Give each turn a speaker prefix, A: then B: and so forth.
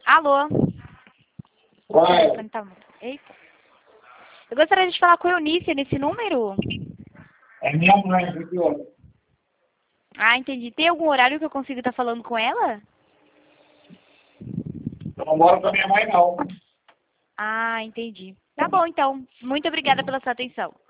A: Alô? O
B: Vai.
A: telefone tá mudo. Eita. Eu gostaria de falar com a Eunice nesse número.
B: É minha mãe, viu?
A: Ah, entendi. Tem algum horário que eu consigo estar falando com ela?
B: Eu não moro com a minha mãe, não.
A: Ah, entendi. Tá bom, então. Muito obrigada pela sua atenção.